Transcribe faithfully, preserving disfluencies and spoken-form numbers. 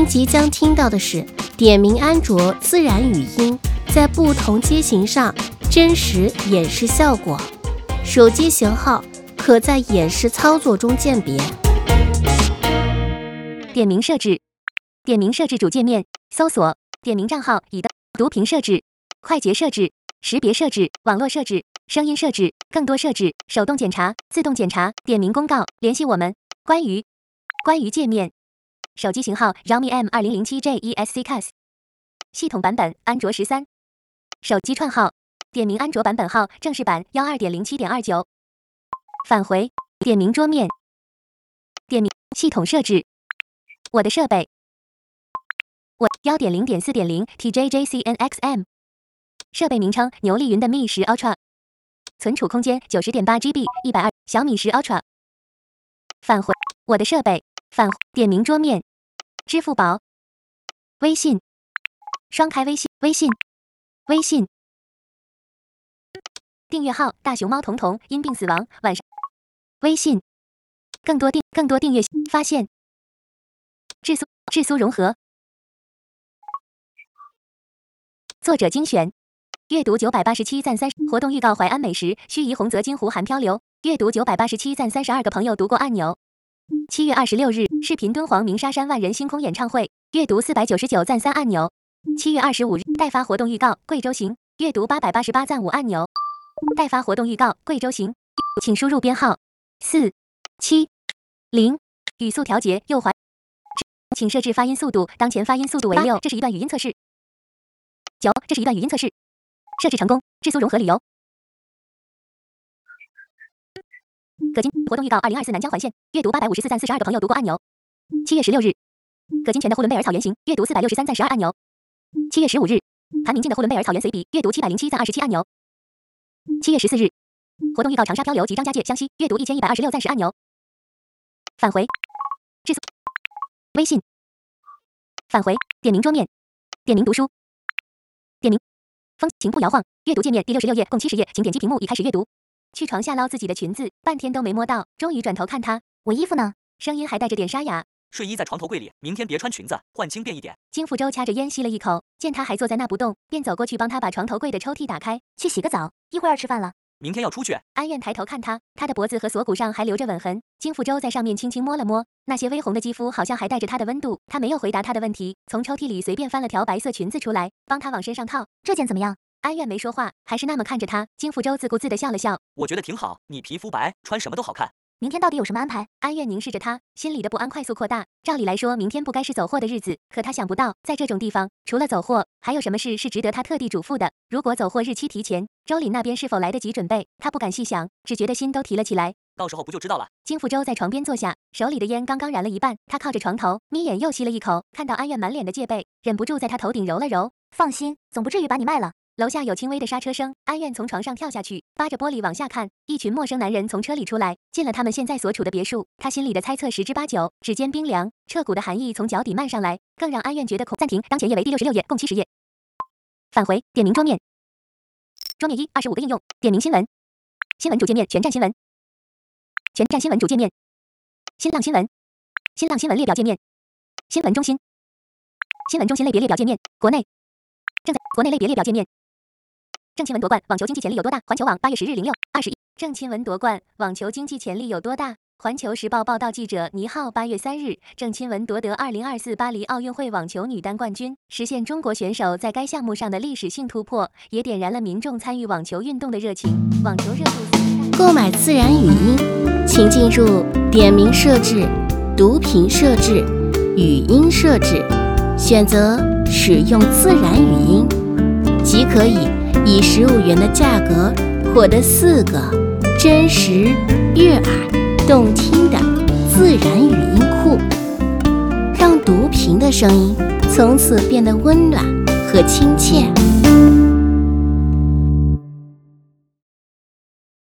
即将听到的是点名安卓自然语音在不同机型上真实演示效果，手机型号可在演示操作中鉴别。 点名设置，点名设置主界面，搜索点名账号已登，读屏设置，快捷设置，识别设置，网络设置，声音设置，更多设置，手动检查，自动检查，点名公告，联系我们。关于关于界面，手机型号 Realme M 二零零七 J E S C C A S， 系统版本安卓十三，手机串号点名安卓版本号正式版 一二点零七点二九。返回点名桌面，点名系统设置，我的设备我 一点零点四点零 T J J C N X M， 设备名称牛力云的 Mi 十 Ultra， 存储空间 九十点八 G B 一百二小米十 Ultra。 返回我的设备，返回点名桌面，支付宝、微信，双开微信微信微信订阅号大熊猫彤彤因病死亡，晚上微信更多订更多订阅发现智苏智苏融合作者精选阅读九百八十七赞三活动预告淮安美食盱眙红泽金湖寒漂流阅读九百八十七赞三十二个朋友读过按钮。七月二十六日视频敦煌鸣沙山万人星空演唱会阅读四百九十九赞三按钮。七月二十五日代发活动预告贵州行阅读八百八十八赞五按钮。代发活动预告贵州行，请输入编号四七零，语速调节右滑，请设置发音速度，当前发音速度为六，这是一段语音测试。九，这是一段语音测试，设置成功。智苏融合旅游。葛金活动预告二零二四南疆环线阅读八百五十四赞四十二个朋友读过按钮。七月十六日葛金泉的呼伦贝尔草原行阅读四百六十三赞十二按钮。七月十五日韩明进的呼伦贝尔草原随笔阅读七百零七赞二十七按钮。七月十四日活动预告长沙漂流及张家界湘西阅读一千一百二十六赞十按钮。返回智苏微信，返回点名桌面，点名读书，点名风情不摇晃阅读界面第六十六页共七十页，请点击屏幕已开始阅读。去床下捞自己的裙子，半天都没摸到，终于转头看他，我衣服呢？声音还带着点沙哑。 睡衣在床头柜里，明天别穿裙子，换轻便一点。 金福洲掐着烟吸了一口，见他还坐在那不动，便走过去帮他把床头柜的抽屉打开，去洗个澡，一会儿吃饭了。 明天要出去。 安苑抬头看他，他的脖子和锁骨上还留着吻痕，金福洲在上面轻轻摸了摸，那些微红的肌肤好像还带着他的温度。他没有回答他的问题，从抽屉里随便翻了条白色裙子出来，帮他往身上套。这件怎么样？安苑没说话，还是那么看着他。金福洲自顾自地笑了笑， 我觉得挺好，你皮肤白，穿什么都好看。 明天到底有什么安排？安苑凝视着他，心里的不安快速扩大。照理来说，明天不该是走货的日子，可他想不到，在这种地方，除了走货，还有什么事是值得他特地嘱咐的？如果走货日期提前，周岭那边是否来得及准备？他不敢细想，只觉得心都提了起来。 到时候不就知道了。 金福洲在床边坐下，手里的烟刚刚燃了一半，他靠着床头，眯眼又吸了一口，看到安苑满脸的戒备，忍不住在他头顶揉了揉。放心，总不至于把你卖了。楼下有轻微的刹车声，安苑从床上跳下去，扒着玻璃往下看，一群陌生男人从车里出来，进了他们现在所处的别墅。他心里的猜测十之八九，指尖冰凉，彻骨的寒意从脚底漫上来，更让安苑觉得恐。暂停，当前页为第六十六页，共七十页。返回点名桌面，桌面一，二十五个应用，点名新闻，新闻主界面全站新闻，全站新闻主界面，新浪新闻，新浪新闻列表界面，新闻中心，新闻中心类别列表界面，国内正在国内类别列表界面。郑钦文夺冠，网球经济潜力有多大？环球网八月十日零六二十一。郑钦文夺冠，网球经济潜力有多大？环球时报报道记者倪浩八月三日，郑钦文夺得二零二四巴黎奥运会网球女单冠军，实现中国选手在该项目上的历史性突破，也点燃了民众参与网球运动的热情。网球热度。 购买自然语音，请进入点名设置、读屏设置、语音设置，选择使用自然语音，即可以以十五元的价格获得四个真实、悦耳、动听的自然语音库，让读屏的声音从此变得温暖和亲切。